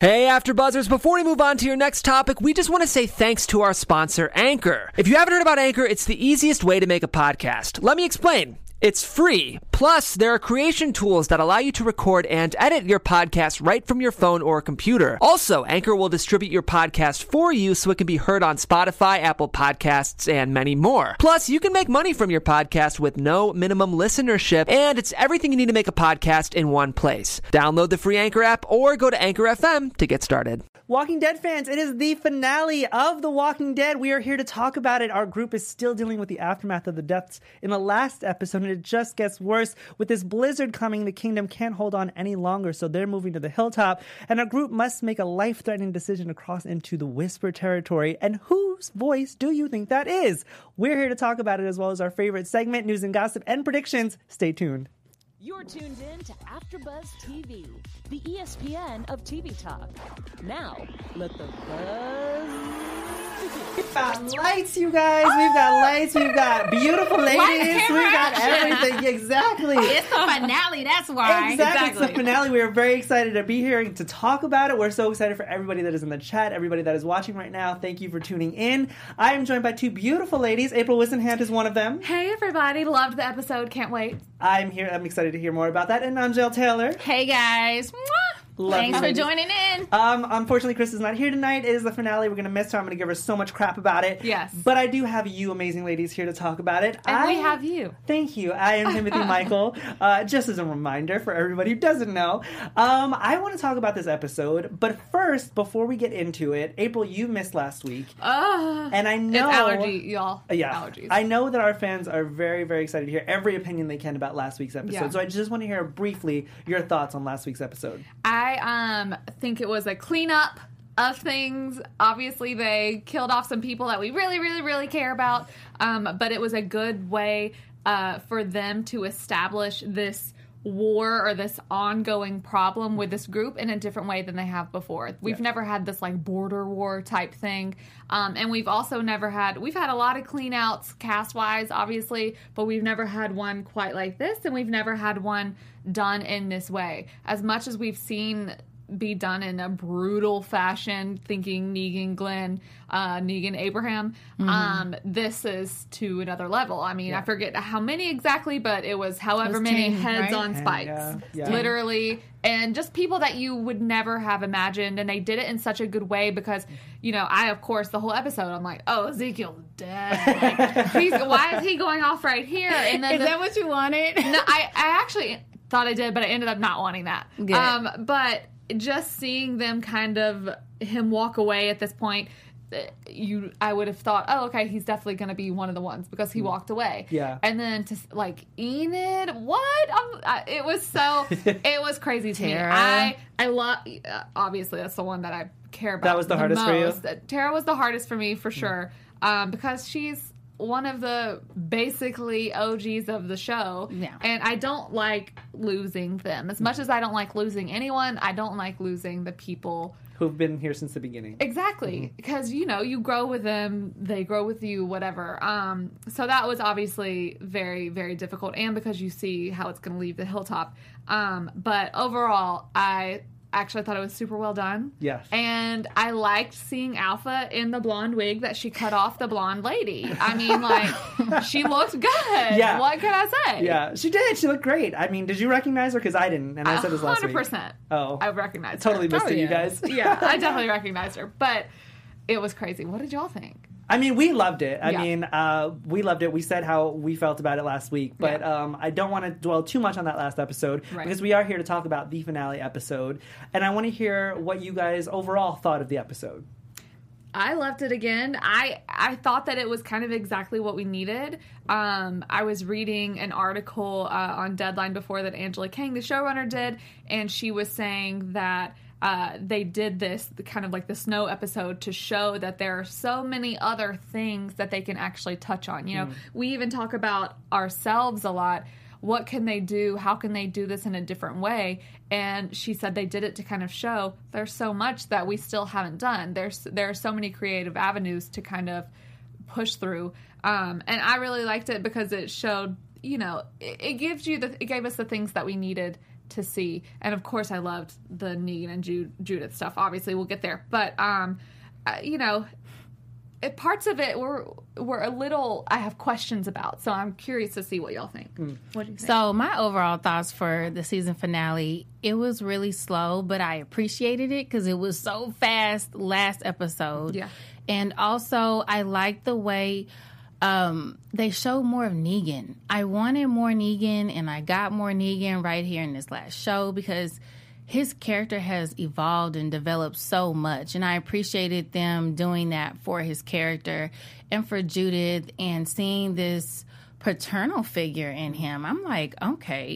Hey, AfterBuzzers, before we move on to your next topic, we just want to say thanks to our sponsor, Anchor. If you haven't heard about Anchor, it's the easiest way to make a podcast. Let me explain. It's free. Plus, there are creation tools that allow you to record and edit your podcast right from your phone or computer. Also, Anchor will distribute your podcast for you so it can be heard on Spotify, Apple Podcasts, and many more. Plus, you can make money from your podcast with no minimum listenership, and it's everything you need to make a podcast in one place. Download the free Anchor app or go to Anchor FM to get started. Walking Dead fans, it is the finale of The Walking Dead. We are here to talk about it. Our group is still dealing with the aftermath of the deaths in the last episode, and it just gets worse. With this blizzard coming, the kingdom can't hold on any longer, so they're moving to the hilltop, and our group must make a life-threatening decision to cross into the Whisper territory. And whose voice do you think that is? We're here to talk about it, as well as our favorite segment, news and gossip, and predictions. Stay tuned. You're tuned in to AfterBuzz TV, the ESPN of TV talk. Now, let the buzz begin. We've got lights, you guys. We've got lights. We've got beautiful ladies. We've got everything. Exactly. It's the finale. That's why. Exactly. It's the finale. We are very excited to be here to talk about it. We're so excited for everybody that is in the chat, everybody that is watching right now. Thank you for tuning in. I am joined by two beautiful ladies. April Wissenhant is one of them. Hey, everybody. Loved the episode. Can't wait. I'm here. I'm excited to hear more about that. And Angel Taylor. Hey, guys. Mwah. Thanks for joining in. Unfortunately, Chris is not here tonight. It is the finale. We're going to miss her. I'm going to give her so much crap about it. Yes. But I do have you amazing ladies here to talk about it. And we have you. Thank you. I am Timothy Michael. Just as a reminder for everybody who doesn't know, I want to talk about this episode. But first, before we get into it, April, you missed last week. And I know... It's allergy, y'all. Yeah. Allergies. I know that our fans are very, very excited to hear every opinion they can about last week's episode. Yeah. So I just want to hear briefly your thoughts on last week's episode. I think it was a cleanup of things. Obviously, they killed off some people that we really, really, really care about. But it was a good way for them to establish this war or this ongoing problem with this group in a different way than they have before. We've never had this like border war type thing. And we've also we've had a lot of clean outs cast wise, obviously, but we've never had one quite like this. And we've never had one done in this way. As much as we've seen be done in a brutal fashion, thinking Negan Abraham. This is to another level. I mean, I forget how many exactly, but it was however many 10, heads right? on spikes. Literally. And just people that you would never have imagined. And they did it in such a good way because, I, of course, the whole episode, I'm like, oh, Ezekiel's dead. Like, why is he going off right here? And then Is that what you wanted? No, I actually thought I did, but I ended up not wanting that. Good. But just seeing them him walk away at this point, I would have thought, oh, okay, he's definitely going to be one of the ones because he walked away. Yeah. And then to Enid, what? It was crazy to me. I love, obviously that's the one that I care about. That was the hardest for you? Tara was the hardest for me for sure. Because she's one of the basically OGs of the show. Yeah. And I don't like losing them. As much as I don't like losing anyone, I don't like losing the people who've been here since the beginning. Exactly. Because, you grow with them, they grow with you, whatever. So that was obviously very, very difficult. And because you see how it's going to leave the hilltop. But overall, I actually thought it was super well done. Yes. And I liked seeing Alpha in the blonde wig that she cut off the blonde lady. I mean, she looked good. Yeah. What can I say? Yeah, she did. She looked great. I mean, did you recognize her? Because I didn't, and I said this last week. 100%. Oh. I recognized Totally her. missed it, you guys. Yeah, I definitely recognized her. But it was crazy. What did y'all think? I mean, we loved it. Yeah. We loved it. We said how we felt about it last week, but I don't want to dwell too much on that last episode because we are here to talk about the finale episode, and I want to hear what you guys overall thought of the episode. I loved it again. I thought that it was kind of exactly what we needed. I was reading an article on Deadline before that Angela Kang, the showrunner, did, and she was saying that they did this kind of like the snow episode to show that there are so many other things that they can actually touch on. We even talk about ourselves a lot. What can they do? How can they do this in a different way? And she said they did it to kind of show there's so much that we still haven't done. There are so many creative avenues to kind of push through. And I really liked it because it showed, it gave us the things that we needed to see. And of course, I loved the Negan and Judith stuff. Obviously, we'll get there. But you know, parts of it were a little. I have questions about. So I'm curious to see what y'all think. What do you think? So my overall thoughts for the season finale, it was really slow, but I appreciated it because it was so fast last episode. Yeah. And also, I liked the way they showed more of Negan. I wanted more Negan, and I got more Negan right here in this last show because his character has evolved and developed so much. And I appreciated them doing that for his character and for Judith and seeing this paternal figure in him. I'm like, okay,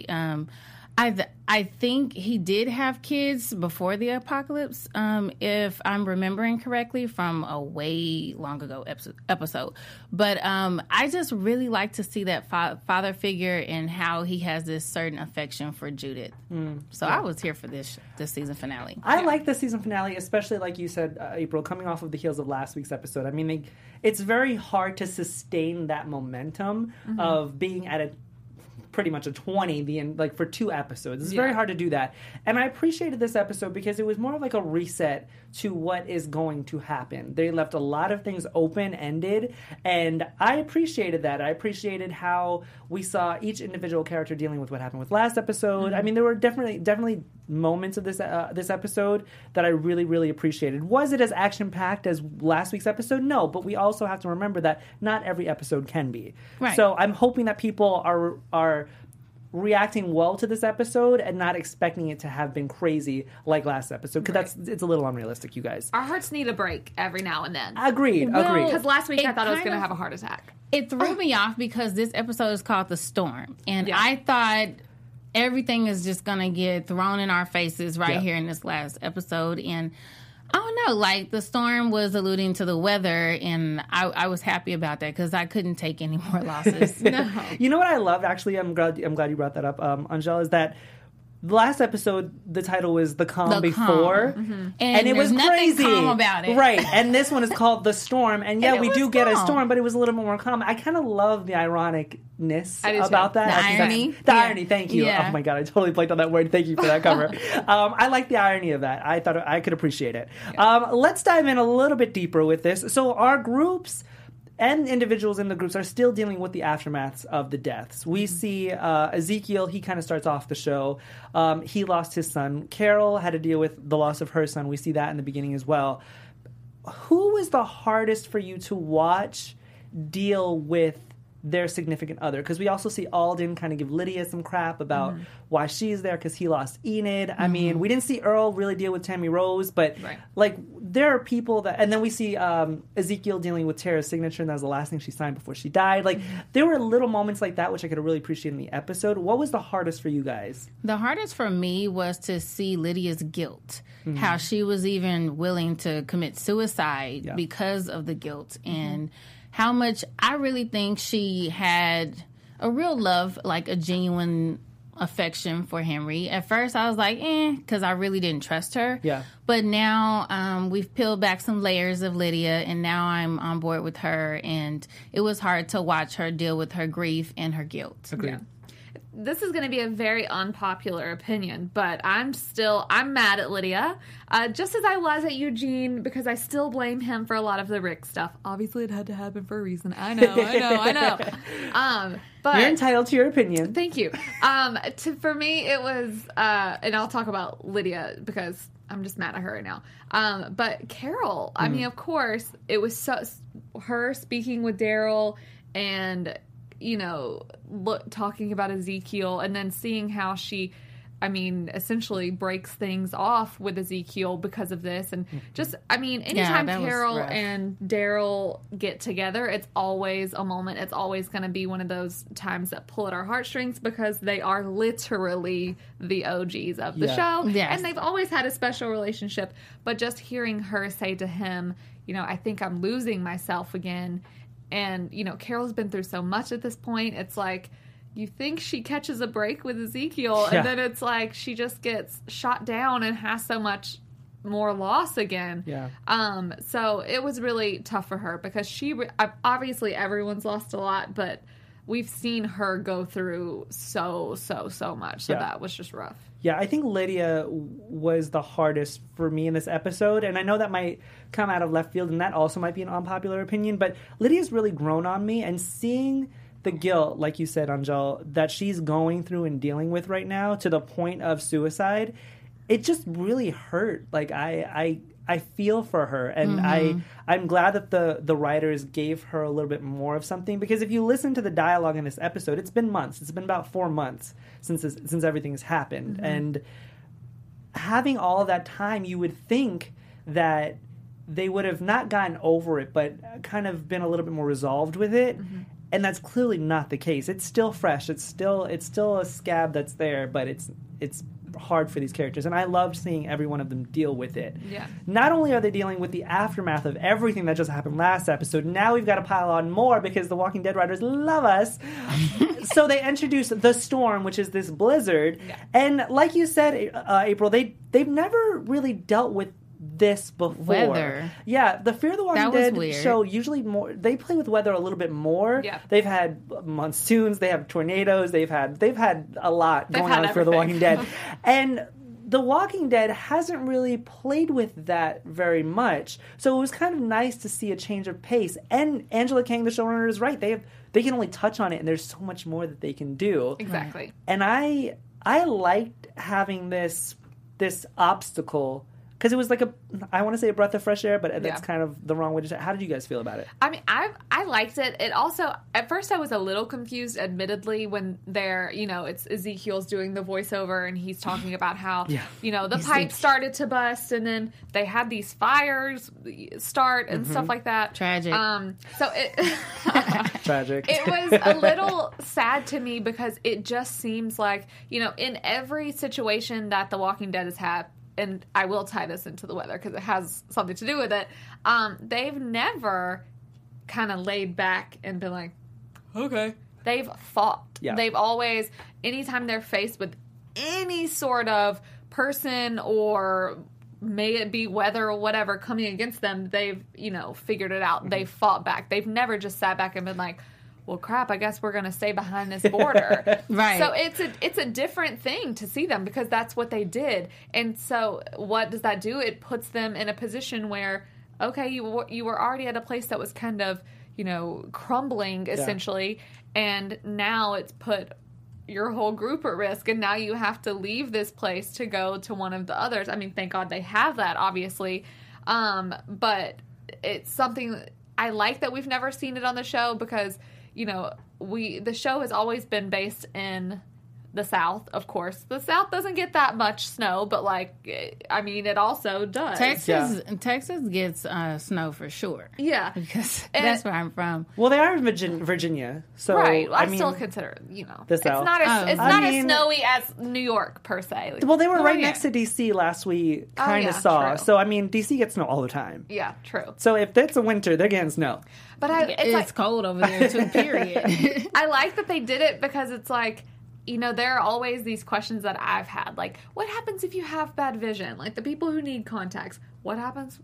I think he did have kids before the apocalypse, if I'm remembering correctly from a way long ago episode. But I just really like to see that father figure and how he has this certain affection for Judith. So I was here for this season finale. I like the season finale, especially like you said, April, coming off of the heels of last week's episode. I mean, it's very hard to sustain that momentum of being at pretty much a 20 for 2 episodes. It's very hard to do that. And I appreciated this episode because it was more of like a reset to what is going to happen. They left a lot of things open-ended, and I appreciated that. I appreciated how we saw each individual character dealing with what happened with last episode. I mean, there were definitely moments of this episode that I really, really appreciated. Was it as action-packed as last week's episode? No, but we also have to remember that not every episode can be. Right. So I'm hoping that people are reacting well to this episode and not expecting it to have been crazy like last episode, because it's a little unrealistic, you guys. Our hearts need a break every now and then. Agreed. Because last week I thought I was going to have a heart attack. It threw me off because this episode is called The Storm. And I thought everything is just going to get thrown in our faces here in this last episode. And I don't know, like the storm was alluding to the weather, and I was happy about that because I couldn't take any more losses. No. You know what I loved, actually, I'm glad you brought that up, Angela, is that the last episode, the title was The Calm Before. And it was crazy. Calm about it. Right. And this one is called The Storm. And yeah, we do get a calm. storm, but it was a little bit more calm. I kind of love the ironicness about that. The irony. The irony, thank you. Yeah. Oh my God, I totally blanked on that word. Thank you for that cover. I like the irony of that. I thought I could appreciate it. Let's dive in a little bit deeper with this. So our groups and individuals in the groups are still dealing with the aftermaths of the deaths. We see Ezekiel, he kind of starts off the show. He lost his son. Carol had to deal with the loss of her son. We see that in the beginning as well. Who was the hardest for you to watch deal with their significant other? Because we also see Alden kind of give Lydia some crap about why she's there because he lost Enid. I mean, we didn't see Earl really deal with Tammy Rose, but like there are people that, and then we see Ezekiel dealing with Tara's signature, and that was the last thing she signed before she died. Like there were little moments like that which I could really appreciate in the episode. What was the hardest for you guys? The hardest for me was to see Lydia's guilt, how she was even willing to commit suicide because of the guilt, and how much I really think she had a real love, like a genuine affection for Henry. At first, I was like, because I really didn't trust her. Yeah. But now we've peeled back some layers of Lydia, and now I'm on board with her, and it was hard to watch her deal with her grief and her guilt. Agreed. Yeah. This is going to be a very unpopular opinion, but I'm mad at Lydia, just as I was at Eugene, because I still blame him for a lot of the Rick stuff. Obviously, it had to happen for a reason. I know. But you're entitled to your opinion. Thank you. For me, it was, and I'll talk about Lydia because I'm just mad at her right now. But Carol, I mean, of course, it was her speaking with Daryl and, you know, talking about Ezekiel, and then seeing how she, I mean, essentially breaks things off with Ezekiel because of this. And just, I mean, anytime Carol and Daryl get together, it's always a moment. It's always going to be one of those times that pull at our heartstrings because they are literally the OGs of the show. Yes. And they've always had a special relationship. But just hearing her say to him, you know, I think I'm losing myself again. And, you know, Carol's been through so much at this point. It's like, you think she catches a break with Ezekiel, and then it's like she just gets shot down and has so much more loss again. Yeah. So it was really tough for her because obviously everyone's lost a lot, but we've seen her go through so much. So that was just rough. Yeah, I think Lydia was the hardest for me in this episode, and I know that might come out of left field, and that also might be an unpopular opinion, but Lydia's really grown on me, and seeing the guilt, like you said, Angel, that she's going through and dealing with right now to the point of suicide, it just really hurt. Like, I feel for her, and I'm glad that the writers gave her a little bit more of something, because if you listen to the dialogue in this episode, it's been months. It's been about 4 months since everything has happened, and having all of that time, you would think that they would have not gotten over it, but kind of been a little bit more resolved with it. And that's clearly not the case. It's still fresh. It's still a scab that's there, but it's hard for these characters, and I loved seeing every one of them deal with it. Yeah. Not only are they dealing with the aftermath of everything that just happened last episode, now we've got to pile on more because the Walking Dead writers love us. So they introduce the storm, which is this blizzard, and like you said, April, they've never really dealt with this before. Weather. Yeah, the Fear the Walking That was Dead weird. show usually more. They play with weather a little bit more. Yeah. They've had monsoons. They have tornadoes. They've had a lot going on for the Walking Dead, and The Walking Dead hasn't really played with that very much. So it was kind of nice to see a change of pace. And Angela Kang, the showrunner, is right. They can only touch on it, and there's so much more that they can do. Exactly. And I liked having this obstacle, because it was like I want to say a breath of fresh air, but that's kind of the wrong way to say it. How did you guys feel about it? I mean, I liked it. It also, at first I was a little confused, admittedly, when it's Ezekiel's doing the voiceover and he's talking about how, the pipe started to bust and then they had these fires start and stuff like that. Tragic. So it... Tragic. It was a little sad to me because it just seems like, in every situation that The Walking Dead has had, and I will tie this into the weather because it has something to do with it, they've never kind of laid back and been like, okay. They've fought. Yeah. They've always, anytime they're faced with any sort of person or may it be weather or whatever coming against them, they've, figured it out. They've fought back. They've never just sat back and been like, well, crap, I guess we're going to stay behind this border. Right. So it's a different thing to see them because that's what they did. And so what does that do? It puts them in a position where, okay, you were already at a place that was kind of, crumbling, essentially. And now it's put your whole group at risk. And now you have to leave this place to go to one of the others. I mean, thank God they have that, obviously. But it's something I like that we've never seen it on the show because... the show has always been based in the South, of course. The South doesn't get that much snow, but it also does. Texas gets snow for sure. Yeah. Because that's where I'm from. Well, they are in Virginia, so right. I still consider the South. It's not as snowy as New York per se. Well, they were next to DC last week. Kind of saw. True. So DC gets sno all the time. Yeah, true. So if it's a winter, they're getting snow. But it's cold over there too. Period. I like that they did it because it's like. There are always these questions that I've had, like, what happens if you have bad vision? Like, the people who need contacts, what happens,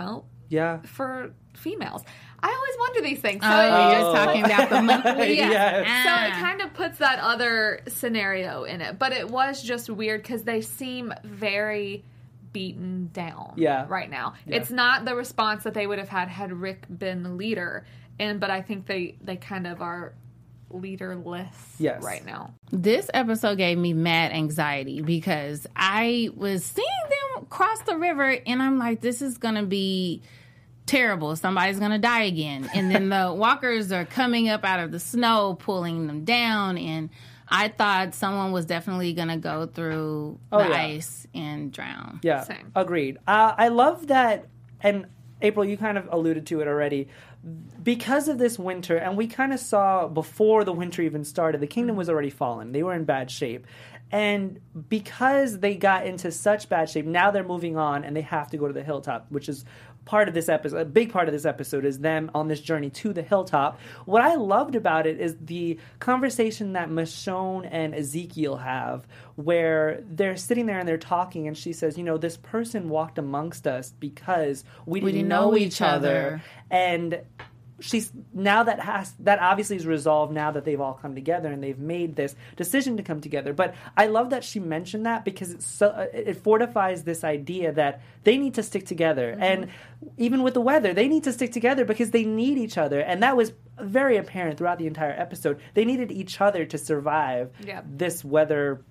for females? I always wonder these things. So you're talking about the monthly? Yes. So it kind of puts that other scenario in it. But it was just weird because they seem very beaten down right now. Yeah. It's not the response that they would have had Rick been the leader. But I think they kind of are... leaderless right now. This episode gave me mad anxiety because I was seeing them cross the river and I'm like, this is going to be terrible. Somebody's going to die again. And then the walkers are coming up out of the snow, pulling them down. And I thought someone was definitely going to go through the ice and drown. Yeah, same. Agreed. I love that. And April, you kind of alluded to it already. Because of this winter, and we kind of saw before the winter even started, the kingdom was already fallen. They were in bad shape. And because they got into such bad shape, now they're moving on and they have to go to the hilltop, which is part of this episode. A big part of this episode is them on this journey to the hilltop. What I loved about it is the conversation that Michonne and Ezekiel have, where they're sitting there and they're talking, and she says, this person walked amongst us because we didn't know each other. And she's now that obviously is resolved now that they've all come together and they've made this decision to come together. But I love that she mentioned that because it fortifies this idea that they need to stick together. And even with the weather, they need to stick together because they need each other. And that was very apparent throughout the entire episode. They needed each other to survive this weather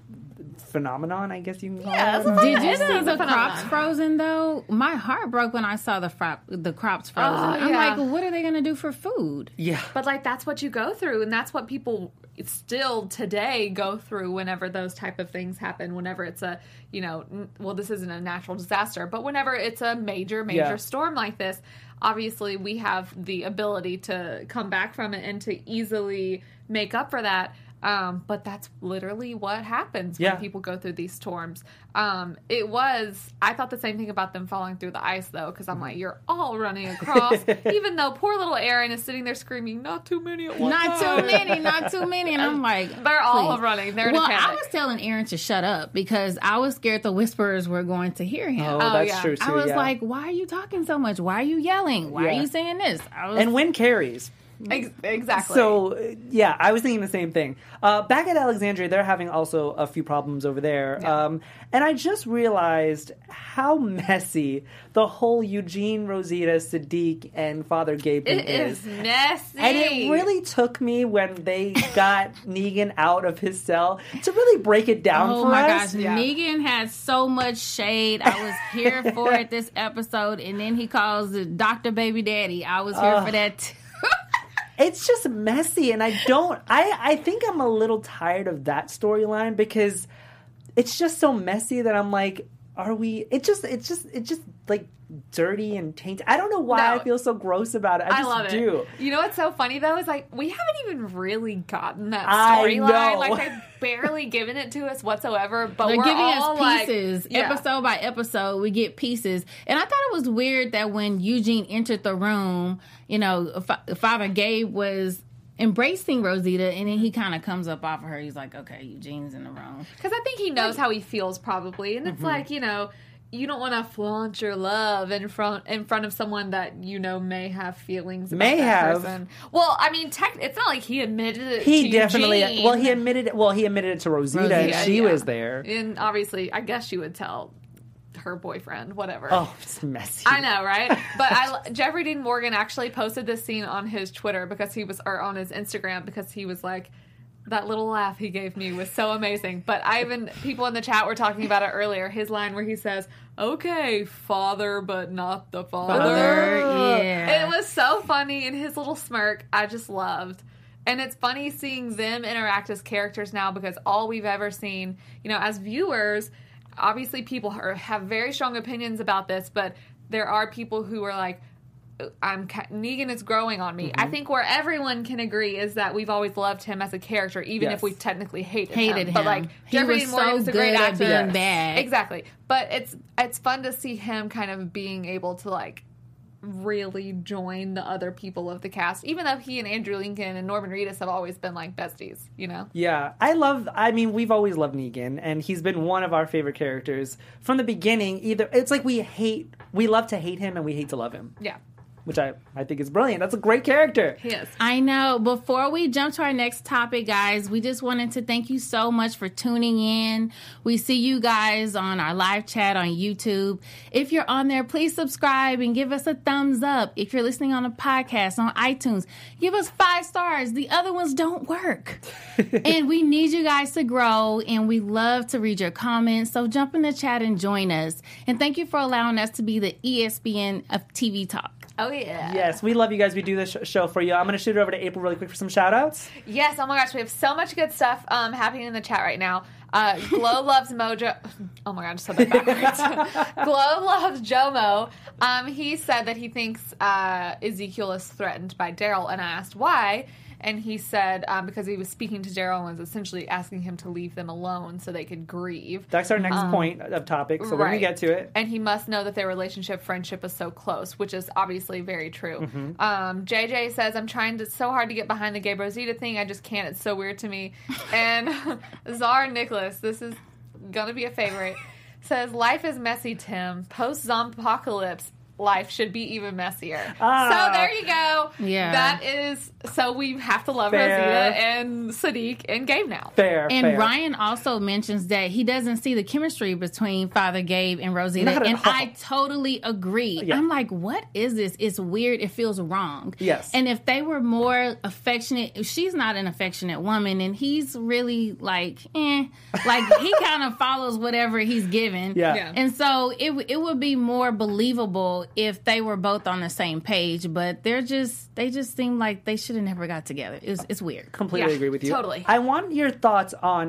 phenomenon, I guess you can call it. Did you see the crops frozen though? My heart broke when I saw the crops frozen. I'm like, what are they going to do for food? Yeah. But like that's what you go through, and that's what people still today go through whenever those type of things happen. Whenever it's a, well, this isn't a natural disaster, but whenever it's a major storm like this, obviously we have the ability to come back from it and to easily make up for that. But that's literally what happens when people go through these storms. I thought the same thing about them falling through the ice, though, because I'm like, you're all running across, even though poor little Aaron is sitting there screaming, not too many at one time. Not too many. And I'm like, they're all running. They're in a panic. I was telling Aaron to shut up because I was scared the whisperers were going to hear him. Oh, that's true, too. I was like, why are you talking so much? Why are you yelling? Why are you saying this? And wind carries. Exactly. So, I was thinking the same thing. Back at Alexandria, they're having also a few problems over there. Yeah. And I just realized how messy the whole Eugene, Rosita, Sadiq, and Father Gabe thing is. It is messy. And it really took me when they got Negan out of his cell to really break it down for us. Oh my gosh, Negan had so much shade. I was here for it this episode. And then he calls it Dr. Baby Daddy. I was here for that too. It's just messy, and I think I'm a little tired of that storyline because it's just so messy that I'm like, it's just like dirty and tainted. I don't know why I feel so gross about it. I just love do. It. You know what's so funny though is like we haven't even really gotten that storyline. Like they've barely given it to us whatsoever. But they're we're giving all us pieces, episode by episode. We get pieces, and I thought it was weird that when Eugene entered the room, Father Gabe was embracing Rosita, and then he kind of comes up off of her. He's like, okay, Eugene's in the room. Because I think he knows how he feels probably. And it's like, you don't want to flaunt your love in front of someone that may have feelings about that person. Well, I mean, it's not like he admitted it to Eugene. Well, he admitted it to Rosita and she was there. And obviously, I guess she would tell her boyfriend, whatever. Oh, it's messy. I know, right? But Jeffrey Dean Morgan actually posted this scene on his Twitter or on his Instagram because he was like, that little laugh he gave me was so amazing. But people in the chat were talking about it earlier. His line where he says, okay, father, but not the father. Yeah. It was so funny, and his little smirk, I just loved. And it's funny seeing them interact as characters now because all we've ever seen, as viewers, obviously people have very strong opinions about this, but there are people who are like, Negan is growing on me. I think where everyone can agree is that we've always loved him as a character, even if we technically hated him. But like Jeffrey Dean Morgan is a great actor. Being bad. Exactly. But it's fun to see him kind of being able to like really join the other people of the cast, even though he and Andrew Lincoln and Norman Reedus have always been like besties, Yeah. We've always loved Negan, and he's been one of our favorite characters from the beginning. It's like we love to hate him and we hate to love him. Yeah. Which I think is brilliant. That's a great character. He is. I know. Before we jump to our next topic, guys, we just wanted to thank you so much for tuning in. We see you guys on our live chat on YouTube. If you're on there, please subscribe and give us a thumbs up. If you're listening on a podcast on iTunes, give us 5 stars. The other ones don't work. And we need you guys to grow, and we love to read your comments. So jump in the chat and join us. And thank you for allowing us to be the ESPN of TV Talk. Oh, yeah. Yes, we love you guys. We do this show for you. I'm going to shoot it over to April really quick for some shout-outs. Yes, oh my gosh, we have so much good stuff happening in the chat right now. Glow loves Mojo. Oh my god, I just said that backwards. Glow loves Jomo. He said that he thinks Ezekiel is threatened by Daryl, and I asked why. And he said because he was speaking to Daryl and was essentially asking him to leave them alone so they could grieve. That's our next point of topic, so we're going to get to it. And he must know that their friendship is so close, which is obviously very true. JJ says, I'm trying so hard to get behind the Gabe Rosita thing. I just can't. It's so weird to me. And Czar Nicholas, this is going to be a favorite, says, life is messy, Tim. Post-zombie apocalypse. life should be even messier. So there you go. Yeah. That is, so we have to love Fair. Rosita and Sadiq and Gabe now. Fair. And Ryan also mentions that he doesn't see the chemistry between Father Gabe and Rosita. Not at And all. I totally agree. Yeah. I'm like, what is this? It's weird. It feels wrong. Yes. And if they were more affectionate, she's not an affectionate woman, and he's really like, like he kind of follows whatever he's given. Yeah. And so it would be more believable if they were both on the same page, but they just seem like they should have never got together. It's weird. Completely Yeah, agree with you. totally. I want your thoughts on,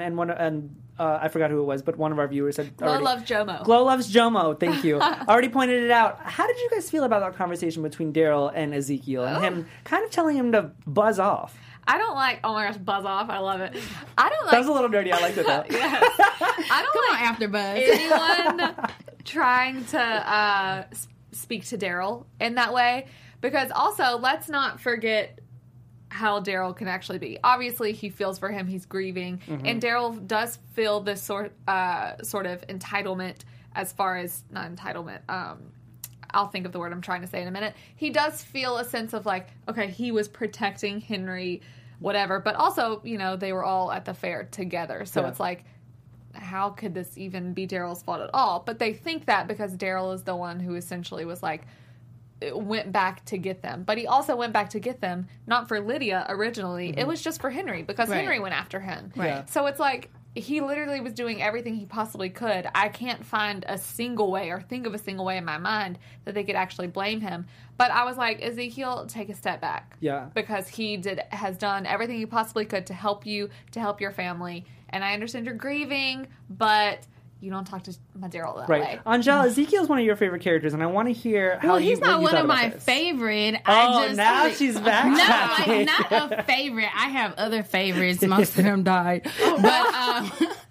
I forgot who it was, but one of our viewers said Glow loves Jomo. Glow loves Jomo, thank you. Already pointed it out. How did you guys feel about that conversation between Daryl and Ezekiel and him kind of telling him to buzz off? I don't like, oh my gosh, buzz off. I love it. I don't like. That was a little dirty. I liked it though. Yes. I don't Come like on, AfterBuzz. anyone trying to speak to Daryl in that way, because also let's not forget how Daryl can actually be. Obviously, he feels for him. He's grieving, and Daryl does feel this sort of entitlement, as far as not entitlement. I'll think of the word I'm trying to say in a minute. He does feel a sense of like, okay, he was protecting Henry, whatever, but also, you know, they were all at the fair together, so Yeah. it's like, how could this even be Daryl's fault at all? But they think that because Daryl is the one who essentially was like, went back to get them. But he also went back to get them, not for Lydia originally. It was just for Henry, because Right. Henry went after him. Right. So it's like, he literally was doing everything he possibly could. I can't find a single way or think of a single way in my mind that they could actually blame him. But I was like, Ezekiel, take a step back. Yeah. Because he has done everything he possibly could to help you, to help your family. And I understand you're grieving, but you don't talk to my Daryl that Right. way. Angel, Ezekiel's one of your favorite characters, and I want to hear how Well, he's not one of my favorite. favorite. Oh, now she's back. No, like, not a favorite. I have other favorites. Most of them died. But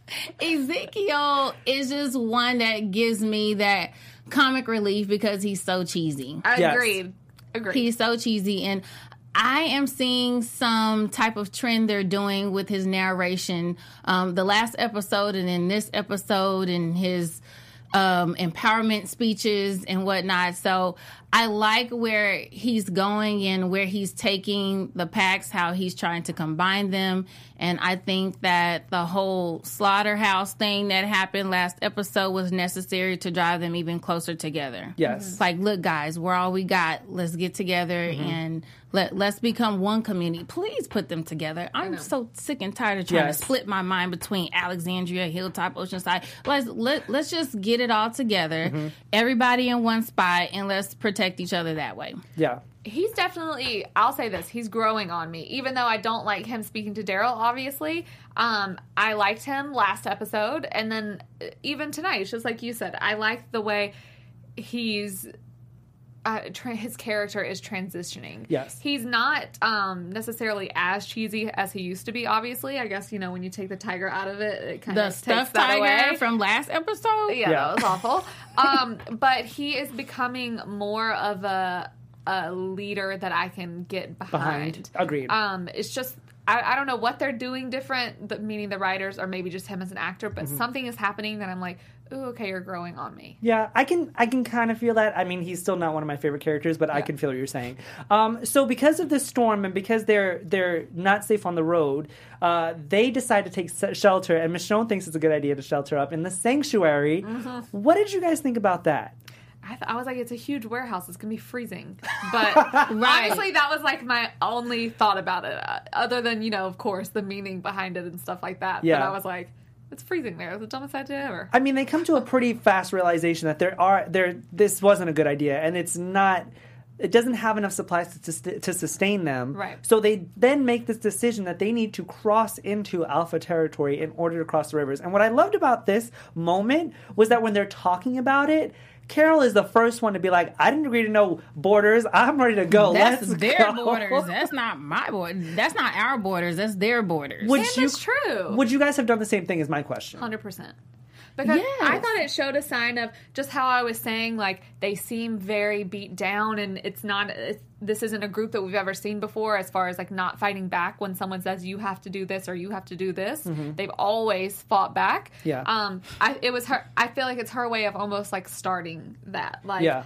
Ezekiel is just one that gives me that comic relief because he's so cheesy. Yes. Agreed. He's so cheesy. And I am seeing some type of trend they're doing with his narration. The last episode and in this episode and his empowerment speeches and whatnot. So I like where he's going and where he's taking the packs, how he's trying to combine them. And I think that the whole slaughterhouse thing that happened last episode was necessary to drive them even closer together. Yes. It's like, look, guys, we're all we got. Let's get together and let's become one community. Please put them together. I'm so sick and tired of trying Yes. to split my mind between Alexandria, Hilltop, Oceanside. Let's just get it all together, everybody in one spot, and let's protect each other that way. Yeah. He's definitely, I'll say this, he's growing on me. Even though I don't like him speaking to Daryl, obviously. I liked him last episode. And then even tonight, it's just like you said, I like the way he's... his character is transitioning. Yes. He's not necessarily as cheesy as he used to be, obviously. I guess, you know, when you take the tiger out of it, it kind The of takes stuffed that tiger away. from last episode? Yeah, Yeah. that was awful. But he is becoming more of a leader that I can get behind. Agreed. It's just, I don't know what they're doing different, meaning the writers or maybe just him as an actor, but something is happening that I'm like, ooh, okay, you're growing on me. Yeah, I can kind of feel that. I mean, he's still not one of my favorite characters, but I can feel what you're saying. So because of this storm and because they're not safe on the road, they decide to take shelter, and Michonne thinks it's a good idea to shelter up in the sanctuary. What did you guys think about that? I was like, it's a huge warehouse. It's going to be freezing. But honestly, that was like my only thought about it, other than, you know, of course, the meaning behind it and stuff like that. Yeah. But I was like, it's freezing there. It's the dumbest idea ever. I mean, they come to a pretty fast realization that this wasn't a good idea, and it doesn't have enough supplies to sustain them. Right. So they then make this decision that they need to cross into Alpha territory in order to cross the rivers. And what I loved about this moment was that when they're talking about it, Carol is the first one to be like, I didn't agree to no borders. I'm ready to go. That's Let's their go. borders. That's not my borders. That's not our borders. That's their borders. Would And that's true. Would you guys have done the same thing is my question. 100%. Because Yes. I thought it showed a sign of just how I was saying, like, they seem very beat down, and this isn't a group that we've ever seen before as far as, like, not fighting back when someone says, you have to do this or you have to do this. They've always fought back. Yeah. It was her, I feel like it's her way of almost, like, starting that. Like, Yeah.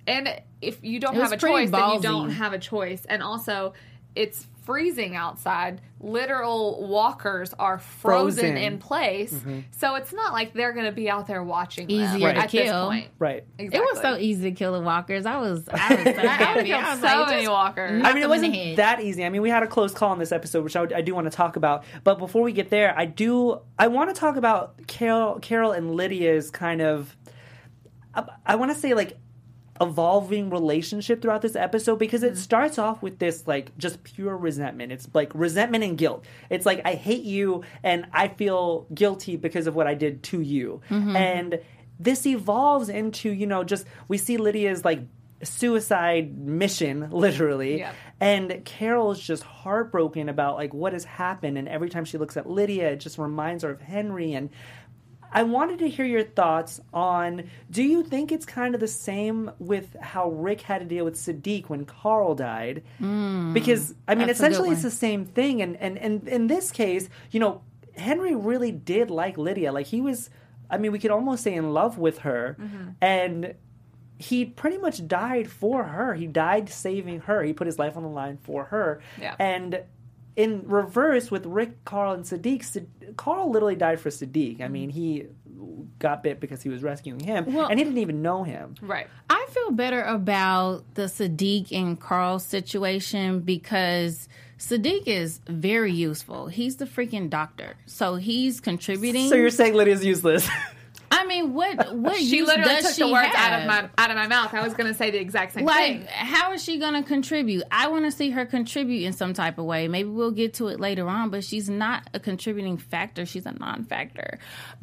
And if you don't It have was a choice, pretty then you ballsy. don't have a choice. And also, it's freezing outside. Literal walkers are frozen in place. So it's not like they're going to be out there watching them Easier to at this kill. point. Right. Exactly. It was so easy to kill the walkers. I was so happy. killed I was so like, many just walkers. knock I mean, it them in the wasn't head. that easy. I mean, we had a close call in this episode, which I do want to talk about. But before we get there, I want to talk about Carol and Lydia's kind of, I want to say, like, evolving relationship throughout this episode, because it starts off with this, like, just pure resentment. It's like resentment and guilt. It's like, I hate you and I feel guilty because of what I did to you. And this evolves into, just, we see Lydia's, like, suicide mission, literally. Yeah. And Carol's just heartbroken about, like, what has happened. And every time she looks at Lydia, it just reminds her of Henry. And I wanted to hear your thoughts on, do you think it's kind of the same with how Rick had to deal with Sadiq when Carl died? Because, I mean, that's a good essentially it's one. the same thing. And in this case, Henry really did like Lydia. Like, he was, I mean, we could almost say in love with her. And he pretty much died for her. He died saving her. He put his life on the line for her. Yeah. And in reverse, with Rick, Carl, and Sadiq, Carl literally died for Sadiq. I mean, he got bit because he was rescuing him, Well- and he didn't even know him. Right. I feel better about the Sadiq and Carl situation because Sadiq is very useful. He's the freaking doctor. So he's contributing. So you're saying Lydia's useless? I mean, what She use literally does took she the words have? out of my mouth. I was going to say the exact same Like, thing. how is she going to contribute? I want to see her contribute in some type of way. Maybe we'll get to it later on, but she's not a contributing factor. She's a non-factor.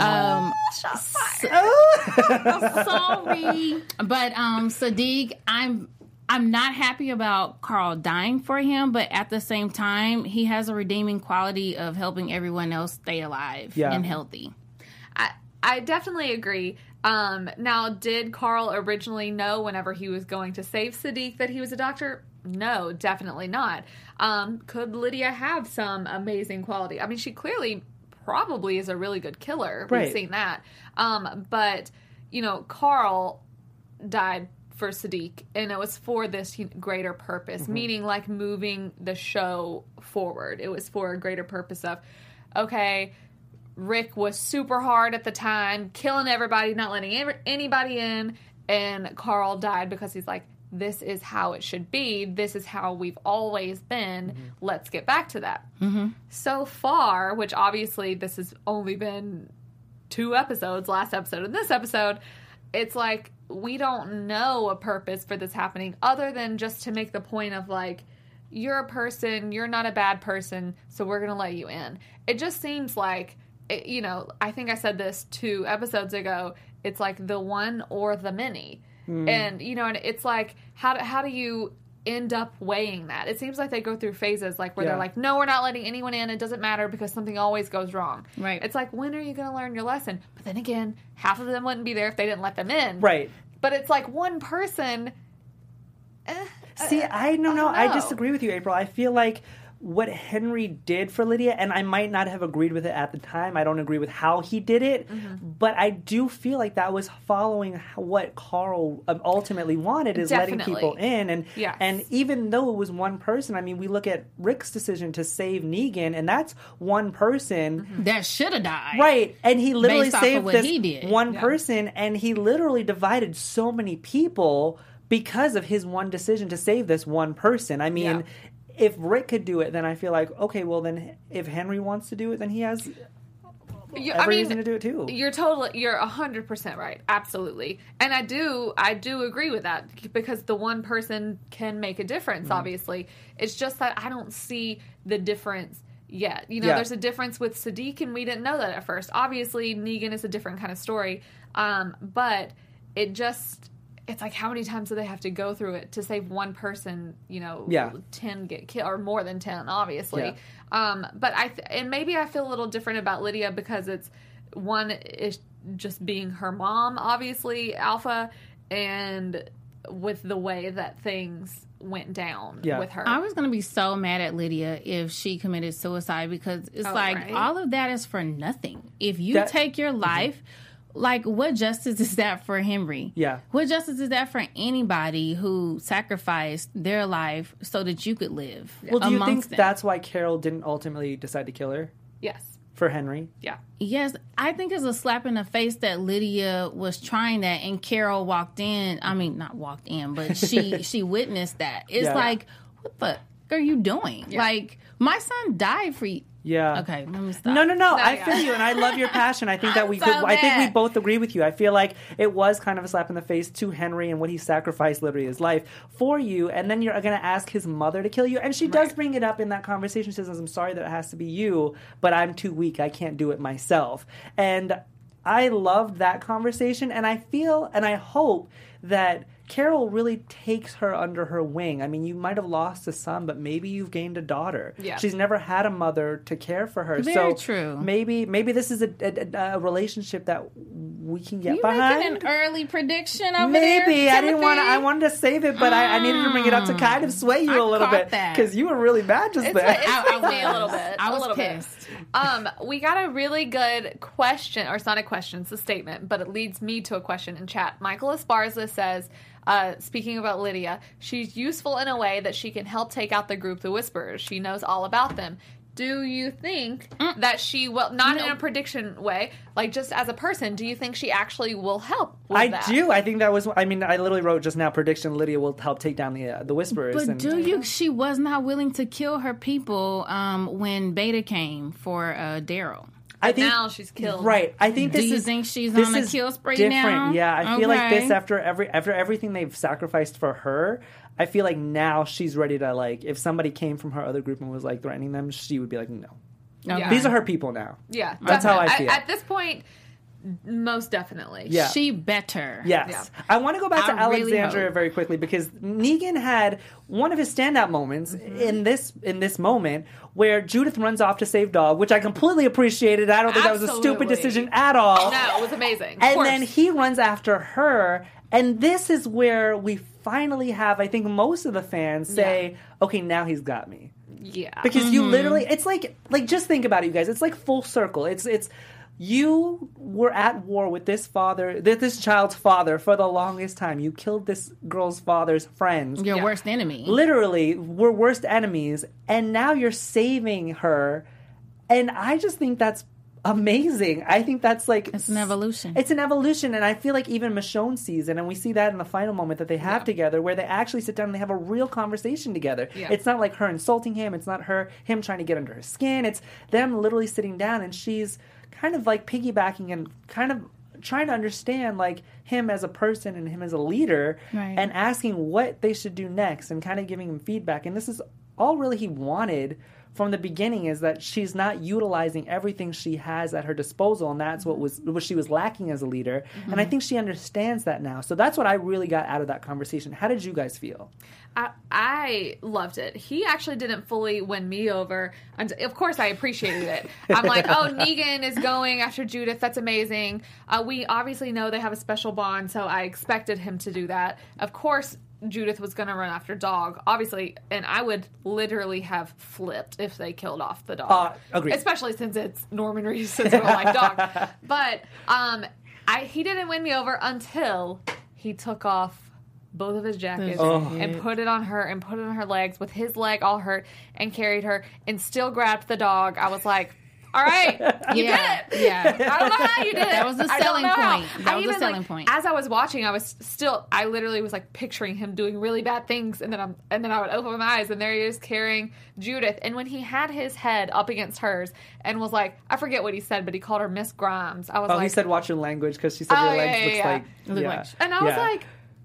Sorry. But Sadiq, I'm not happy about Carl dying for him, but at the same time, he has a redeeming quality of helping everyone else stay alive and healthy. I definitely agree. Now, did Carl originally know whenever he was going to save Sadiq that he was a doctor? No, definitely not. Could Lydia have some amazing quality? I mean, she clearly probably is a really good killer. Right. We've seen that. But, Carl died for Sadiq, and it was for this greater purpose, meaning like moving the show forward. It was for a greater purpose of, okay, Rick was super hard at the time, killing everybody, not letting anybody in, and Carl died because he's like, this is how it should be. This is how we've always been. Let's get back to that. So far, which obviously this has only been 2 episodes, last episode and this episode, it's like we don't know a purpose for this happening other than just to make the point of like, you're a person, you're not a bad person, so we're going to let you in. It just seems like, I think I said this 2 episodes ago, it's like the one or the many. And, and it's like, how do you end up weighing that? It seems like they go through phases like where they're like, no, we're not letting anyone in. It doesn't matter because something always goes wrong. Right. It's like, when are you going to learn your lesson? But then again, half of them wouldn't be there if they didn't let them in. Right. But it's like one person. See, I don't know. I disagree with you, April. I feel like what Henry did for Lydia, and I might not have agreed with it at the time. I don't agree with how he did it, but I do feel like that was following what Carl ultimately wanted, is letting people in. And and even though it was one person, I mean, we look at Rick's decision to save Negan, and that's one person that should have died. Right. And he literally Based off of saved what this he did. one person, and he literally divided so many people because of his one decision to save this one person. I mean, if Rick could do it, then I feel like, okay, well, then if Henry wants to do it, then he has every reason to do it too. You're 100% right. Absolutely. And I do agree with that because the one person can make a difference, obviously. It's just that I don't see the difference yet. There's a difference with Sadiq, and we didn't know that at first. Obviously, Negan is a different kind of story. But it's like, how many times do they have to go through it to save one person? 10 get killed, or more than 10, obviously. But and maybe I feel a little different about Lydia because it's one is just being her mom, obviously, Alpha, and with the way that things went down with her. I was going to be so mad at Lydia if she committed suicide because it's right. all of that is for nothing. If you take your life, like, what justice is that for Henry? Yeah. What justice is that for anybody who sacrificed their life so that you could live? Well, do you think amongst them? that's why Carol didn't ultimately decide to kill her? Yes. For Henry? Yeah. Yes, I think it's a slap in the face that Lydia was trying that and Carol walked in. I mean, not walked in, but she witnessed that. It's Yeah. like, what the are you doing? Yeah. Like, my son died for you. Yeah. Okay, let me stop. No. I yeah. feel you, and I love your passion. I think that we so could. I think we mad. both agree with you. I feel like it was kind of a slap in the face to Henry and what he sacrificed, literally his life for you, and then you're going to ask his mother to kill you, and she does bring it up in that conversation. She says, "I'm sorry that it has to be you, but I'm too weak. I can't do it myself." And I loved that conversation, and I feel and I hope that Carol really takes her under her wing. I mean, you might have lost a son, but maybe you've gained a daughter. Yeah. She's never had a mother to care for her. Very so true. Maybe this is a relationship that we can get You behind. making an early prediction over there? Maybe I didn't want to. Timothy? I wanted to save it, but I needed to bring it up to kind of sway you I a little caught bit that. because you were really mad just there. I me a little bit. I a was little bit. pissed. We got a really good question, or it's not a question, it's a statement, but it leads me to a question in chat. Michael Esparza says, speaking about Lydia, she's useful in a way that she can help take out the group, the Whisperers. She knows all about them. Do you think that she will, not in a prediction way, like just as a person, do you think she actually will help with I that? do. I think that was. I mean, I literally wrote just now. Prediction: Lydia will help take down the Whisperers. But and, do you? She was not willing to kill her people when Beta came for Daryl. I think now she's killed. Right. I think Do this you is. think she's this on a is kill spree different. now? Yeah, I feel like this Okay. after everything they've sacrificed for her. I feel like now she's ready to like. If somebody came from her other group and was like threatening them, she would be like, no. Okay. These are her people now. Yeah. That's how I definitely. feel. At this point, most definitely. Yeah. She better. Yes. Yeah. I want to go back to I really Alexandria hope. very quickly because Negan had one of his standout moments in this moment where Judith runs off to save Dog, which I completely appreciated. I don't think that was a stupid Absolutely. decision at all. No, it was amazing. Of And course. then he runs after her, and this is where we finally have, I think, most of the fans say, okay, now he's got me. Yeah. Because you literally, it's like just think about it, you guys. It's like full circle. It's you were at war with this child's father for the longest time. You killed this girl's father's friends. Your Yeah. worst enemy. Literally, we're worst enemies, and now you're saving her. And I just think that's amazing. I think that's like It's an evolution. It's an evolution, and I feel like even Michonne sees it, and we see that in the final moment that they have together, where they actually sit down and they have a real conversation together. Yeah. It's not like her insulting him. It's not him trying to get under her skin. It's them literally sitting down, and she's kind of like piggybacking and kind of trying to understand like him as a person and him as a leader, Right. and asking what they should do next, and kind of giving him feedback. And this is all really he wanted from the beginning, is that she's not utilizing everything she has at her disposal, and that's what she was lacking as a leader. And I think she understands that now. So that's what I really got out of that conversation. How did you guys feel? I loved it. He actually didn't fully win me over. And of course, I appreciated it. I'm like, oh, Negan is going after Judith. That's amazing. We obviously know they have a special bond, so I expected him to do that. Of course, Judith was going to run after Dog, obviously, and I would literally have flipped if they killed off the dog. Agreed. Especially since it's Norman Reedus' real life dog. But he didn't win me over until he took off both of his jackets and put it on her and put it on her legs with his leg all hurt and carried her and still grabbed the dog. I was like, all right, you did it. Yeah. I don't know how you did it. That was the I don't selling know how. point. That I was the even, selling like, point. As I was watching, I literally was like picturing him doing really bad things, and then I would open my eyes, and there he is carrying Judith. And when he had his head up against hers and was like, I forget what he said, but he called her Miss Grimes. I was like, He said watch your language, because she said your legs looks like... and I was like,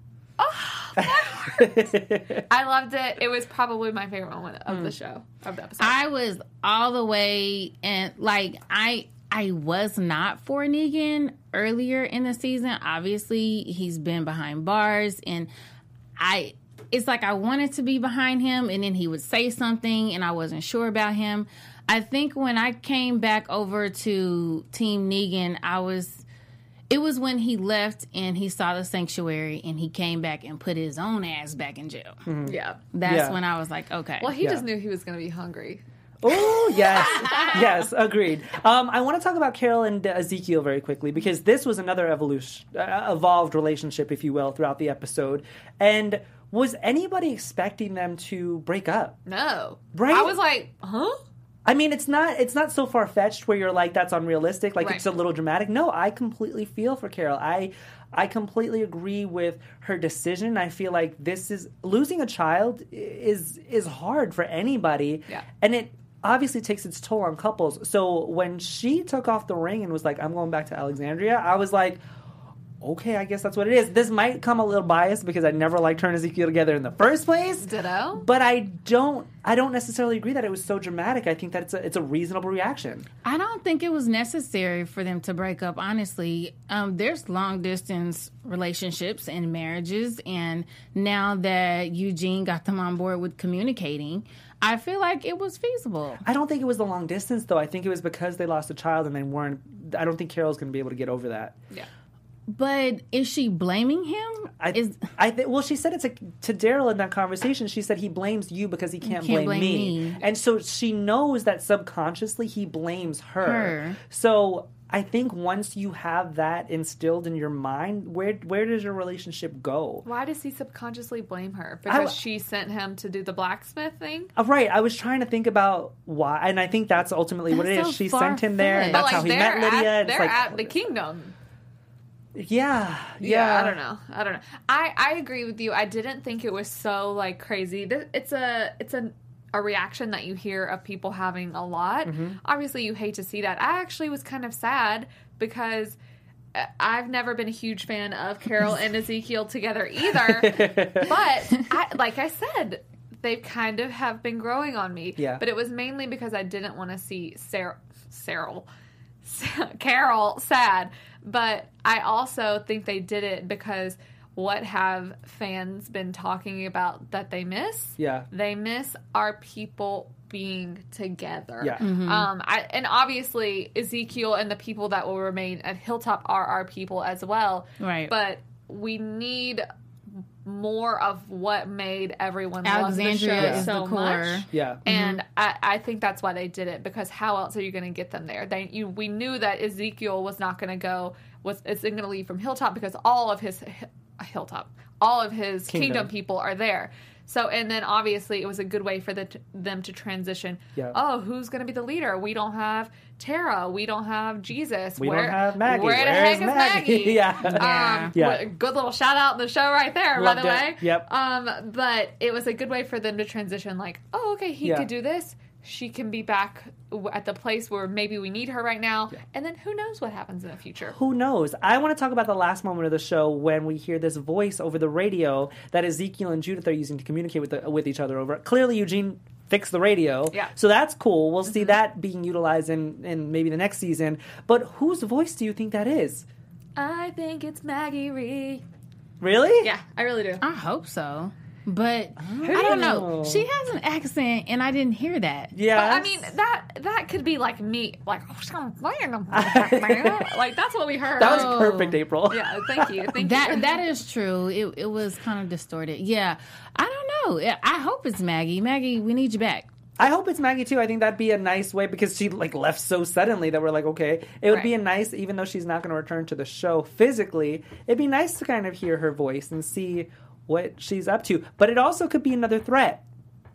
I loved it. It was probably my favorite moment of the show, of the episode. I was all the way, and like I was not for Negan earlier in the season. Obviously, he's been behind bars, and it's like I wanted to be behind him, and then he would say something, and I wasn't sure about him. I think when I came back over to Team Negan, it was when he left and he saw the sanctuary and he came back and put his own ass back in jail. Yeah. That's Yeah. when I was like, okay. Well, he Yeah. just knew he was going to be hungry. Oh, yes. Yes, agreed. I want to talk about Carol and Ezekiel very quickly because this was another evolved relationship, if you will, throughout the episode. And was anybody expecting them to break up? No. Right? I was like, huh? I mean, it's not so far-fetched where you're like, that's unrealistic, like Right. it's a little dramatic. No, I completely feel for Carol. I completely agree with her decision. I feel like this is losing a child is hard for anybody. Yeah. And it obviously takes its toll on couples. So when she took off the ring and was like, I'm going back to Alexandria, I was like, okay, I guess that's what it is. This might come a little biased because I never liked her and Ezekiel together in the first place. Ditto. But I don't necessarily agree that it was so dramatic. I think that it's a reasonable reaction. I don't think it was necessary for them to break up, honestly. There's long-distance relationships and marriages, and now that Eugene got them on board with communicating, I feel like it was feasible. I don't think it was the long distance, though. I think it was because they lost a child and they weren't... I don't think Carol's going to be able to get over that. Yeah. But is she blaming him? Well, she said it to Daryl in that conversation. She said he blames you because he can't blame me. And so she knows that subconsciously he blames her. So I think once you have that instilled in your mind, where does your relationship go? Why does he subconsciously blame her? Because she sent him to do the blacksmith thing? Right. I was trying to think about why, and I think that's ultimately what it is. So She sent him there, and far-fetched. that's how he met Lydia. They're at the kingdom. Yeah. I don't know. I agree with you. I didn't think it was so like crazy. It's a reaction that you hear of people having a lot. Obviously, you hate to see that. I actually was kind of sad because I've never been a huge fan of Carol and Ezekiel together either. But like I said, they kind of have been growing on me. Yeah. But it was mainly because I didn't want to see Carol sad. But I also think they did it because what have fans been talking about that they miss? Yeah. They miss our people being together. Yeah. And obviously Ezekiel and the people that will remain at Hilltop are our people as well. Right. But we need more of what made everyone love the Alexandria show is so the core. much. Yeah. And I think that's why they did it, because how else are you going to get them there? We knew that Ezekiel was not going to isn't going to leave from Hilltop because all of his kingdom people are there. So, and then obviously it was a good way for them to transition. Yeah. Oh, who's going to be the leader? We don't have Tara. We don't have Jesus. We don't have Maggie. Where the heck is Maggie? Yeah. Good little shout out in the show right there, Loved by the way. it. Yep. But it was a good way for them to transition. Like, oh, okay, he could do this. She can be back at the place where maybe we need her right now. Yeah. And then who knows what happens in the future. Who knows? I want to talk about the last moment of the show when we hear this voice over the radio that Ezekiel and Judith are using to communicate with each other over. Clearly, Eugene fixed the radio. Yeah. So that's cool. We'll see that being utilized in maybe the next season. But whose voice do you think that is? I think it's Maggie Rhee. Really? Yeah, I really do. I hope so. But I don't know. She has an accent, and I didn't hear that. Yeah. But, I mean, that could be like me. Like, like that's what we heard. That was perfect, April. Yeah, thank you. That is true. It was kind of distorted. Yeah. I don't know. I hope it's Maggie. Maggie, we need you back. I hope it's Maggie too. I think that'd be a nice way because she left so suddenly that we're like, okay, it would be a nice, even though she's not going to return to the show physically, it'd be nice to kind of hear her voice and see what she's up to. But it also could be another threat.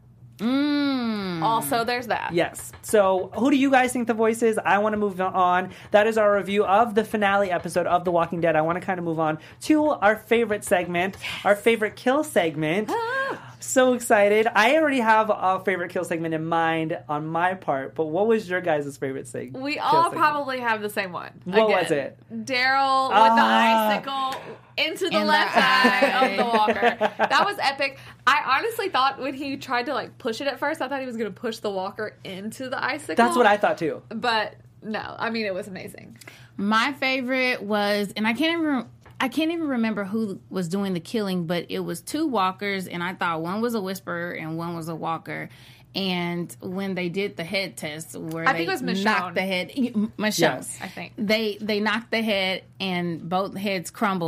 Also, there's that. Yes. So, who do you guys think the voice is? I want to move on. That is our review of the finale episode of The Walking Dead. I want to kind of move on to our favorite segment, our favorite kill segment. So excited. I already have a favorite kill segment in mind on my part, but what was your guys' favorite segment? We all probably have the same one. What was it? Daryl with the icicle into the left eye of the walker. That was epic. I honestly thought when he tried to push it at first, I thought he was going to push the walker into the icicle. That's what I thought too. But no, I mean, it was amazing. My favorite was, and I can't even remember who was doing the killing, but it was two walkers, and I thought one was a whisperer and one was a walker. And when they did the head test, where I think it was Michonne. Knocked the head, Michonne, yes. I think they knocked the head, and both heads crumbled,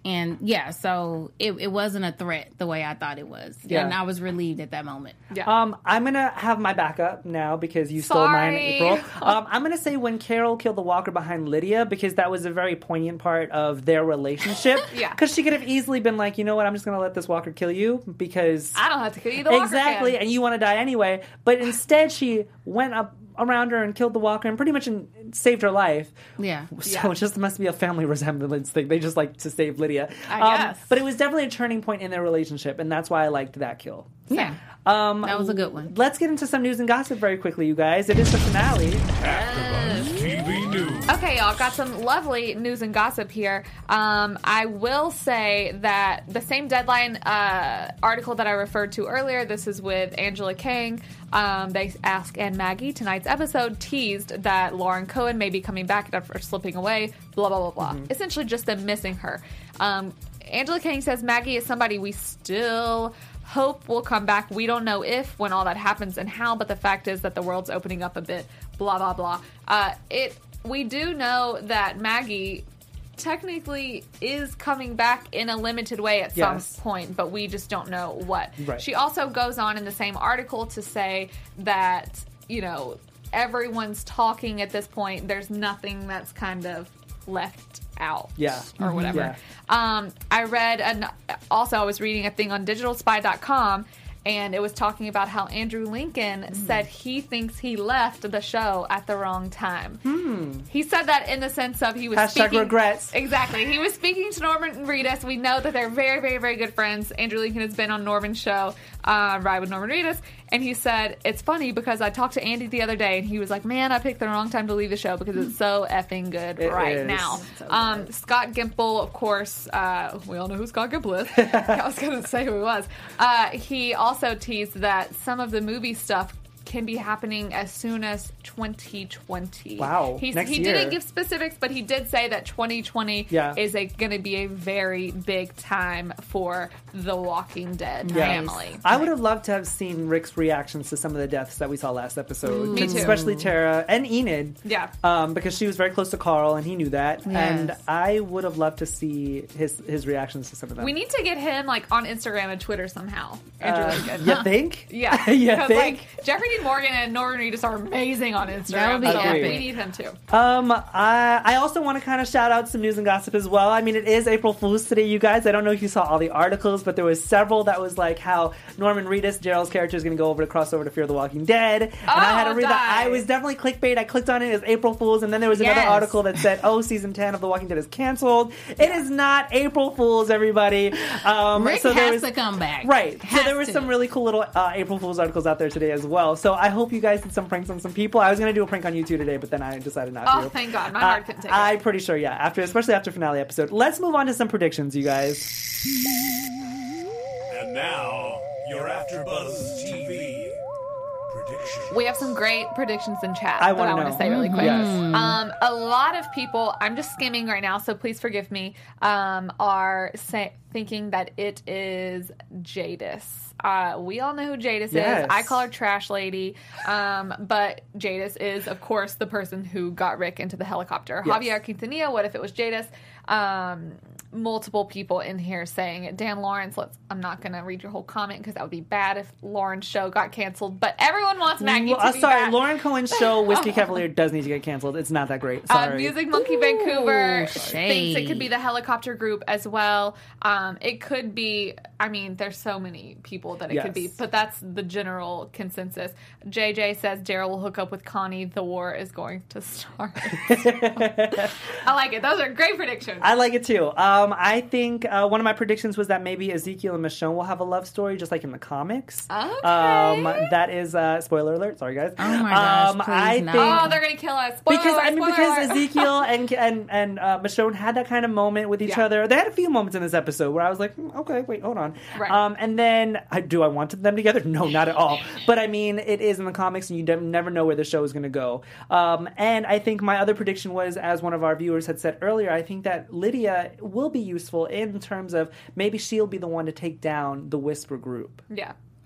And yeah, so it wasn't a threat the way I thought it was. Yeah. And I was relieved at that moment. Yeah. I'm gonna have my backup now because you stole mine, Sorry. April. I'm gonna say when Carol killed the walker behind Lydia, because that was a very poignant part of their relationship. Yeah. Because she could have easily been like, you know what, I'm just gonna let this walker kill you because I don't have to kill you. The walker exactly, can. and you want to die anyway. But instead, she went up around her and killed the walker and pretty much saved her life. Yeah. So it just must be a family resemblance thing. They just like to save Lydia. I guess. But it was definitely a turning point in their relationship, and that's why I liked that kill. Yeah. That was a good one. Let's get into some news and gossip very quickly, you guys. It is the finale. AfterBuzz TV News. Okay, y'all, got some lovely news and gossip here. I will say that the same Deadline article that I referred to earlier, this is with Angela Kang. They Ask and Maggie, tonight's episode, teased that Lauren Cohen may be coming back after slipping away, blah, blah, blah, blah. Essentially just them missing her. Angela Kang says Maggie is somebody we still hope will come back. We don't know if, when all that happens, and how, but the fact is that the world's opening up a bit, blah, blah, blah. We do know that Maggie technically is coming back in a limited way at some Yes. point, but we just don't know what. Right. She also goes on in the same article to say that, you know, everyone's talking at this point. There's nothing that's kind of left out Yeah. or whatever. Yeah. I read, and also I was reading a thing on digitalspy.com, and it was talking about how Andrew Lincoln said he thinks he left the show at the wrong time. He said that in the sense of he was Hashtag speaking... regrets. Exactly. He was speaking to Norman Reedus. We know that they're very, very, very good friends. Andrew Lincoln has been on Norman's show, Ride with Norman Reedus, and he said, it's funny because I talked to Andy the other day, and he was like, man, I picked the wrong time to leave the show because it's so effing good It right is. now. So Scott Gimple, of course, we all know who Scott Gimple is. I was going to say who he was. He also teased that some of the movie stuff can be happening as soon as 2020. Wow. He Next year. didn't give specifics, but he did say that 2020 Yeah. is going to be a very big time for the Walking Dead Yes. family. I would have loved to have seen Rick's reactions to some of the deaths that we saw last episode. Me too. Especially Tara and Enid. Yeah. Because she was very close to Carl and he knew that. Yes. And I would have loved to see his reactions to some of them. We need to get him like on Instagram and Twitter somehow. Andrew Lincoln. You think? Yeah. You 'Cause, think? like, Jeffrey Dean Morgan and Norman Reedus are amazing on Instagram. That would be so epic. we need him too. I also want to kind of shout out some news and gossip as well. I mean, it is April Fool's today, you guys. I don't know if you saw all the articles, but there was several that was like how Norman Reedus, Gerald's character, is going to go over to cross over to Fear the Walking Dead. And I had to read that. I was definitely clickbait. I clicked on it as April Fool's, and then there was another Yes. article that said, "Oh, season 10 of The Walking Dead is canceled." It is not April Fool's, everybody. Rick so there has was, to come back. Right. So Has there were to. some really cool little April Fool's articles out there today as well. So I hope you guys did some pranks on some people. I was going to do a prank on you two today, but then I decided not to. Oh, thank God. My heart couldn't take it. I'm pretty sure, yeah. Especially after finale episode. Let's move on to some predictions, you guys. And now, your AfterBuzz TV prediction. We have some great predictions in chat I that wanna I want know. to say really quick. Yes. A lot of people, I'm just skimming right now, so please forgive me, are thinking that it is Jadis. We all know who Jadis Yes. is. I call her Trash Lady. But Jadis is, of course, the person who got Rick into the helicopter. Yes. Javier Quintanilla, what if it was Jadis? Multiple people in here saying it. Dan Lawrence, I'm not going to read your whole comment because that would be bad if Lauren's show got canceled. But everyone wants Maggie to be Sorry, back. Lauren Cohen's show, Whiskey Cavalier, does need to get canceled. It's not that great. Sorry. Music Monkey Vancouver shade. thinks it could be the helicopter group as well. It could be, I mean, there's so many people that it could be, Yes. but that's the general consensus. JJ says Daryl will hook up with Connie. The war is going to start. I like it. Those are great predictions. I like it too. I think one of my predictions was that maybe Ezekiel and Michonne will have a love story, just like in the comics. Okay. That is spoiler alert. Sorry, guys. Oh my gosh, please I no. think Oh, they're going to kill us. Spoiler alert, spoiler because alert. Ezekiel and Michonne had that kind of moment with each Yeah. other. They had a few moments in this episode where I was like, okay, wait, hold on. Right. And then do I want them together? No, not at all. But I mean, it is in the comics, and you never know where the show is going to go. And I think my other prediction was, as one of our viewers had said earlier, I think that Lydia will be useful in terms of maybe she'll be the one to take down the Whisper group. Yeah.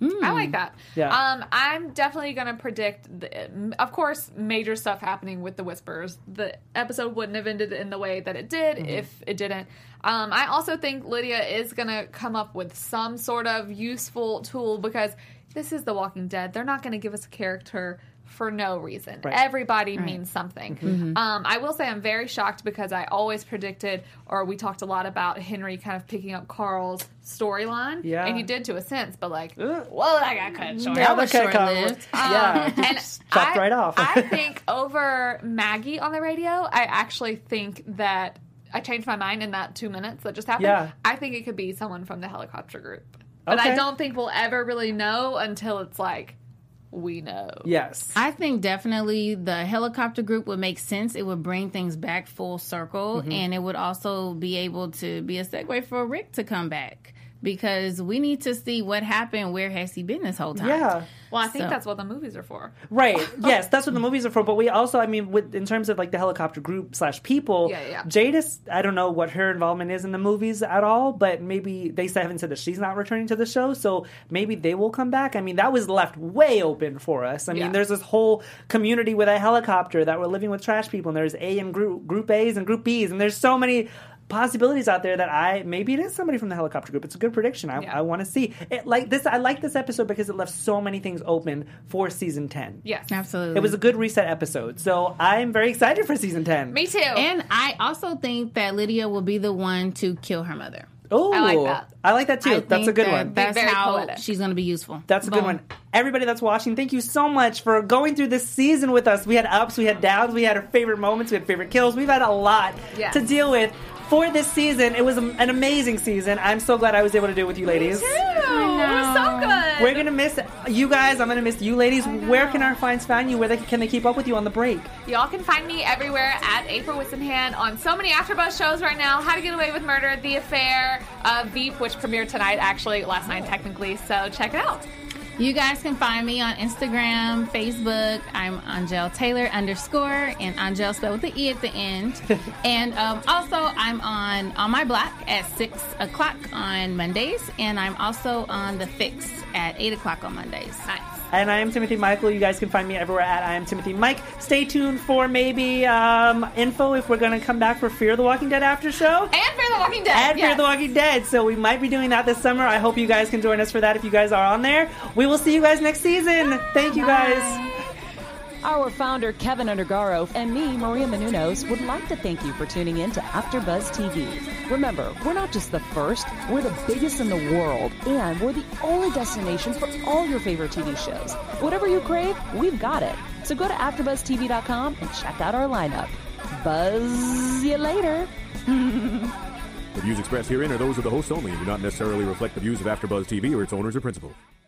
I like that. Yeah. I'm definitely going to predict, of course, major stuff happening with the Whispers. The episode wouldn't have ended in the way that it did if it didn't. I also think Lydia is going to come up with some sort of useful tool because this is The Walking Dead. They're not going to give us a character for no reason. Right. Everybody means something. I will say I'm very shocked because I always predicted, or we talked a lot about Henry kind of picking up Carl's storyline. Yeah. And he did to a sense, but well, that got cut short. That was short-lived. And chopped right off. I think over Maggie on the radio, I actually think that I changed my mind in that 2 minutes that just happened. Yeah. I think it could be someone from the helicopter group. But Okay. I don't think we'll ever really know until it's like, we know. Yes. I think definitely the helicopter group would make sense. It would bring things back full circle, and it would also be able to be a segue for Rick to come back because we need to see what happened. Where has he been this whole time? Yeah. Well, I think So- that's what the movies are for. Right. Yes, that's what the movies are for. But we also, I mean, in terms of like the helicopter group / people, Yeah. Jadis, I don't know what her involvement is in the movies at all, but maybe they haven't said that she's not returning to the show, so maybe they will come back. I mean, that was left way open for us. I mean, there's this whole community with a helicopter that we're living with trash people, and there's A and group A's and group B's, and there's so many possibilities out there that maybe it is somebody from the helicopter group. It's a good prediction. I want to see it. Like this, I like this episode because it left so many things open for season 10. Yes. Absolutely. It was a good reset episode. So I'm very excited for season 10. Me too. And I also think that Lydia will be the one to kill her mother. Oh, I like that. I like that too. I That's a think good that one. That's Very how poetic. she's going to be useful. That's a good Boom. one. Everybody that's watching, thank you so much for going through this season with us. We had ups, we had downs, we had our favorite moments, we had favorite kills. We've had a lot Yes. to deal with for this season. It was an amazing season. I'm so glad I was able to do it with you ladies. It was so good. We're going to miss you guys. I'm going to miss you ladies. Where can our fans find you? Can they keep up with you on the break? Y'all can find me everywhere at April Whisenhand on so many AfterBuzz shows right now. How to Get Away with Murder, The Affair, Veep, which premiered tonight, actually, last night technically, so check it out. You guys can find me on Instagram, Facebook. I'm Angel Taylor _ and Angel spelled with the E at the end. And also I'm on My Block at 6 o'clock on Mondays, and I'm also on The Fix at 8 o'clock on Mondays. Nice. And I am Timothy Michael. You guys can find me everywhere at I am Timothy Mike. Stay tuned for maybe info if we're going to come back for Fear the Walking Dead after show. And Fear the Walking Dead. And Fear yes. the Walking Dead. So we might be doing that this summer. I hope you guys can join us for that if you guys are on there. We will see you guys next season. Thank you guys. Our founder, Kevin Undergaro, and me, Maria Menounos, would like to thank you for tuning in to AfterBuzz TV. Remember, we're not just the first, we're the biggest in the world, and we're the only destination for all your favorite TV shows. Whatever you crave, we've got it. So go to AfterBuzzTV.com and check out our lineup. Buzz you later. The views expressed herein are those of the hosts only and do not necessarily reflect the views of AfterBuzz TV or its owners or principals.